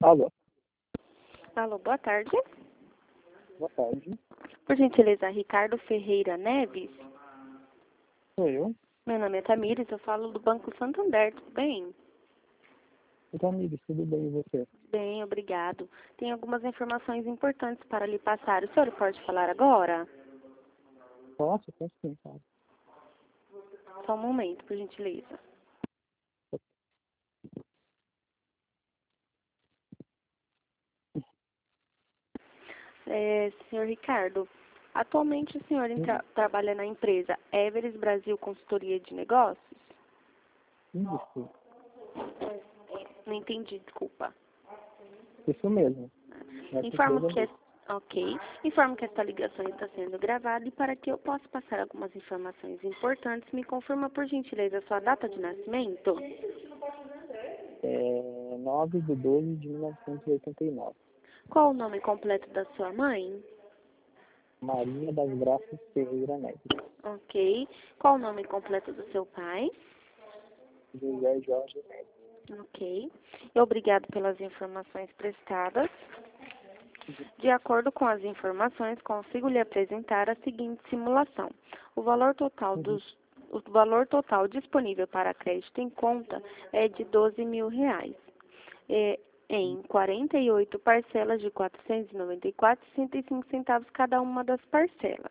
Alô, Alô, boa tarde. boa tarde. Por gentileza, Ricardo Ferreira Neves. Sou eu. Meu nome é Tamires, eu falo do Banco Santander, tudo bem? Tamires, tudo bem e você? Bem, obrigado. Tem algumas informações importantes para lhe passar. O senhor pode falar agora? Posso sim, cara. Só um momento, por gentileza. Senhor Ricardo, atualmente o senhor trabalha na empresa Everest Brasil Consultoria de Negócios? Isso, Não entendi, desculpa. isso mesmo. Informo que Informo que esta ligação está sendo gravada e para que eu possa passar algumas informações importantes, me confirma por gentileza a sua data de nascimento? É 9/12/1989. Qual o nome completo da sua mãe? Maria das Graças Ferreira Neves. Ok. Qual o nome completo do seu pai? José Jorge Neves. Ok. E obrigado pelas informações prestadas. De acordo com as informações, consigo lhe apresentar a seguinte simulação. O valor total disponível para crédito em conta é de R$ 12.000, em 48 parcelas de R$ 494,65 cada uma das parcelas.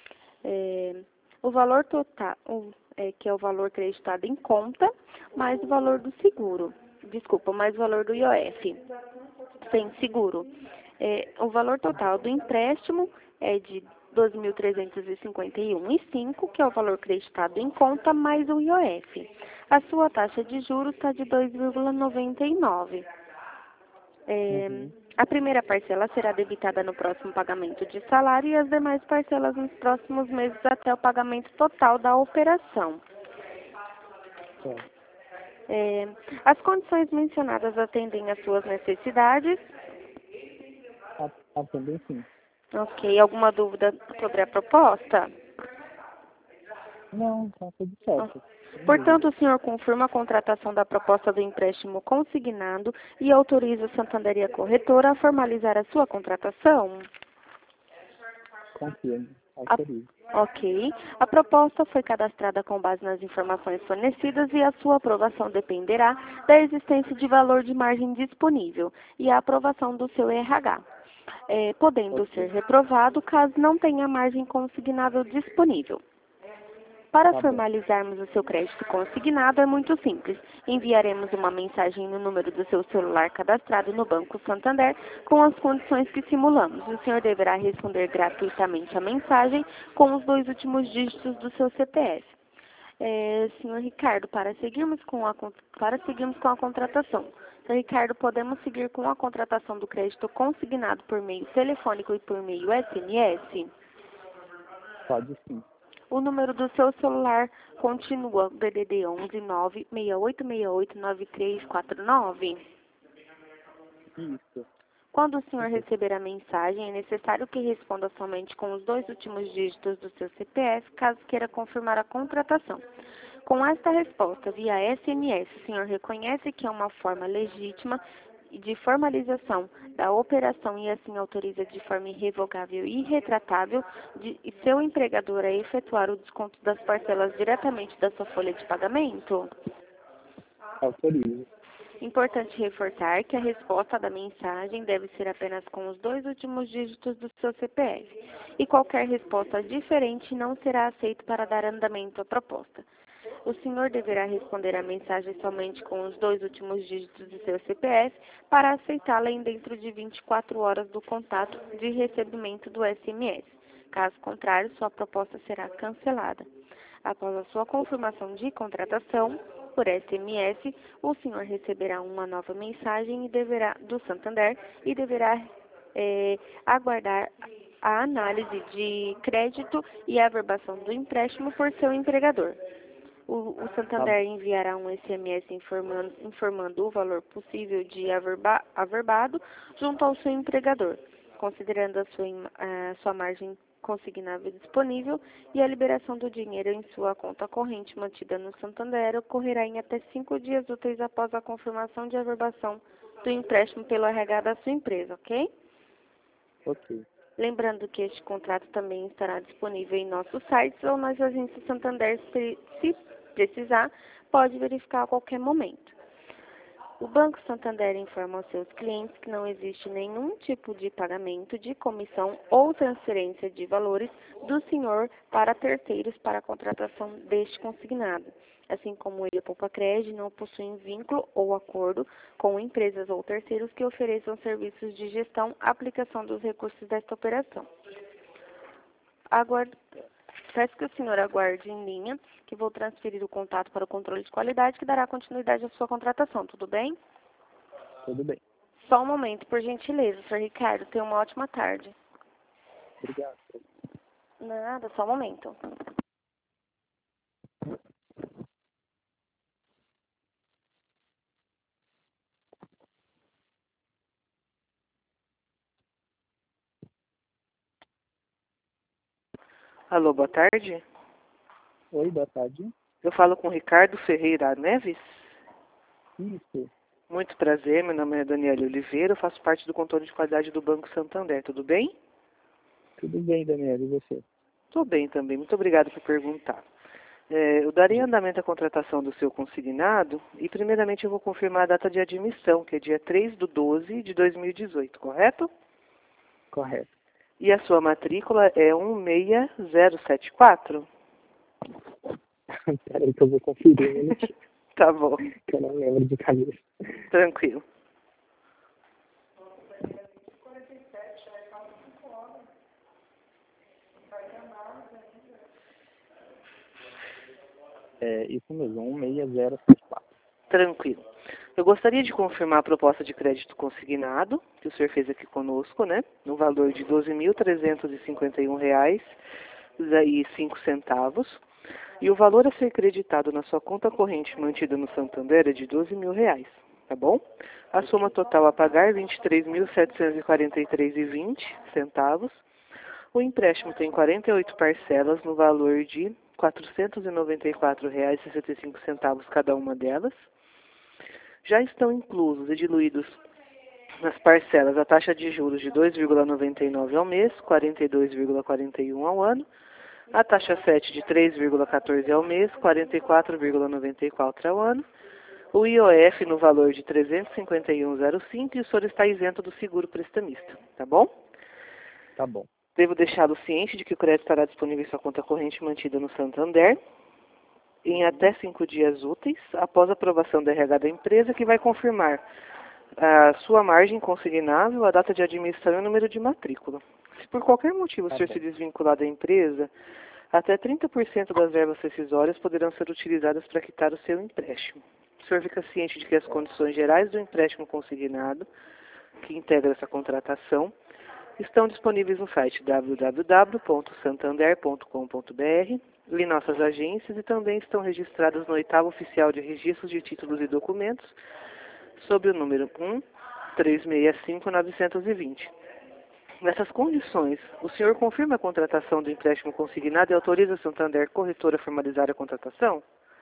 O valor total, que é o valor creditado em conta, mais o valor do seguro. Desculpa, mais o valor do IOF, sem seguro. O valor total do empréstimo é de R$ 2.351,05, que é o valor creditado em conta, mais o IOF. A sua taxa de juros está de 2,99. A primeira parcela será debitada no próximo pagamento de salário e as demais parcelas nos próximos meses até o pagamento total da operação. As condições mencionadas atendem às suas necessidades? Atendem sim. Ok. Alguma dúvida sobre a proposta? Não, tá tudo certo. Portanto, o senhor confirma a contratação da proposta do empréstimo consignado e autoriza o Santander e a corretora a formalizar a sua contratação? Confirmo. Autorizo. Ok. A proposta foi cadastrada com base nas informações fornecidas e a sua aprovação dependerá da existência de valor de margem disponível e a aprovação do seu RH, podendo ser reprovado caso não tenha margem consignável disponível. Para formalizarmos o seu crédito consignado é muito simples. Enviaremos uma mensagem no número do seu celular cadastrado no Banco Santander com as condições que simulamos. O senhor deverá responder gratuitamente a mensagem com os 2 últimos dígitos do seu CPF. Senhor Ricardo, para seguirmos com a contratação. Senhor Ricardo, podemos seguir com a contratação do crédito consignado por meio telefônico e por meio SMS? Pode sim. O número do seu celular continua DDD 11 96868 9349. Isso. Quando o senhor receber a mensagem, é necessário que responda somente com os 2 últimos dígitos do seu CPF, caso queira confirmar a contratação. Com esta resposta via SMS, o senhor reconhece que é uma forma legítima de formalização da operação e assim autoriza de forma irrevogável e irretratável de seu empregador a efetuar o desconto das parcelas diretamente da sua folha de pagamento? Autorizo. Importante reforçar que a resposta da mensagem deve ser apenas com os 2 últimos dígitos do seu CPF e qualquer resposta diferente não será aceita para dar andamento à proposta. O senhor deverá responder a mensagem somente com os 2 últimos dígitos do seu CPF para aceitá-la em dentro de 24 horas do contato de recebimento do SMS. Caso contrário, sua proposta será cancelada. Após a sua confirmação de contratação por SMS, o senhor receberá uma nova mensagem do Santander e deverá aguardar a análise de crédito e a averbação do empréstimo por seu empregador. O Santander enviará um SMS informando o valor possível de averbado junto ao seu empregador, considerando a sua margem consignável disponível, e a liberação do dinheiro em sua conta corrente mantida no Santander ocorrerá em até 5 dias úteis após a confirmação de averbação do empréstimo pelo RH da sua empresa, ok? Ok. Lembrando que este contrato também estará disponível em nossos sites ou nas agências Santander, se precisar, pode verificar a qualquer momento. O Banco Santander informa aos seus clientes que não existe nenhum tipo de pagamento de comissão ou transferência de valores do senhor para terceiros para a contratação deste consignado, assim como ele, a Poupa-Cred, não possuem vínculo ou acordo com empresas ou terceiros que ofereçam serviços de gestão, aplicação dos recursos desta operação. Peço que o senhor aguarde em linha, que vou transferir o contato para o controle de qualidade, que dará continuidade à sua contratação, tudo bem? Tudo bem. Só um momento, por gentileza, Sr. Ricardo. Tenha uma ótima tarde. Obrigado. Nada, só um momento. Alô, boa tarde. Oi, boa tarde. Eu falo com Ricardo Ferreira Neves. Isso. Muito prazer, meu nome é Daniela Oliveira, eu faço parte do controle de qualidade do Banco Santander, tudo bem? Tudo bem, Daniela, e você? Estou bem também, muito obrigado por perguntar. Eu darei andamento à contratação do seu consignado e primeiramente eu vou confirmar a data de admissão, que é dia 3/12 de 2018, correto? Correto. E a sua matrícula é 16074? Peraí que eu vou conferir um minutinho, Tá bom, que eu não lembro de cabeça. tranquilo. É isso mesmo, 16074. Tranquilo. Eu gostaria de confirmar a proposta de crédito consignado, que o senhor fez aqui conosco, né? No valor de R$ 12.351,05. E o valor a ser creditado na sua conta corrente mantida no Santander é de R$ 12.000, tá bom? A soma total a pagar R$ 23.743,20. O empréstimo tem 48 parcelas no valor de R$ 494,65 cada uma delas. Já estão inclusos e diluídos nas parcelas a taxa de juros de 2,99 ao mês, 42,41 ao ano, a taxa FET de 3,14 ao mês, 44,94 ao ano, o IOF no valor de 351,05 e o senhor está isento do seguro prestamista, tá bom? Tá bom. Devo deixá-lo ciente de que o crédito estará disponível em sua conta corrente mantida no Santander em até 5 dias úteis, após a aprovação da RH da empresa, que vai confirmar a sua margem consignável, a data de admissão e o número de matrícula. Se por qualquer motivo o senhor se desvincular da empresa, até 30% das verbas rescisórias poderão ser utilizadas para quitar o seu empréstimo. O senhor fica ciente de que as condições gerais do empréstimo consignado, que integra essa contratação, estão disponíveis no site www.santander.com.br, em nossas agências e também estão registradas no 8º Oficial de Registros de Títulos e Documentos, sob o número 1365920. Nessas condições, o senhor confirma a contratação do empréstimo consignado e autoriza a Santander Corretora a formalizar a contratação?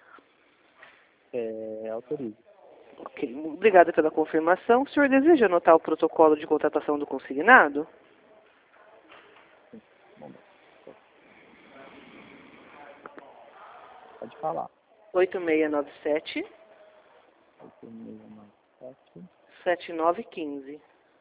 Autorizo. Ok, obrigada pela confirmação. O senhor deseja anotar o protocolo de contratação do consignado? Pode falar. 8697 8697. 7915.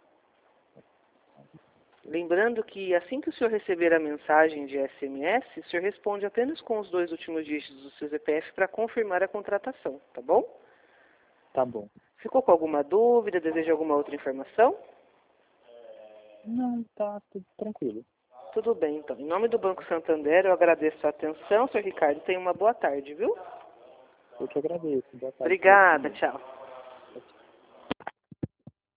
Lembrando que assim que o senhor receber a mensagem de SMS, o senhor responde apenas com os 2 últimos dígitos do seu CPF para confirmar a contratação, tá bom? Tá bom. Ficou com alguma dúvida? Deseja alguma outra informação? Não, tá tudo tranquilo. Tudo bem, então. Em nome do Banco Santander, eu agradeço a atenção. Sr. Ricardo, tenha uma boa tarde, viu? Eu que agradeço. Boa tarde. Obrigada, tchau.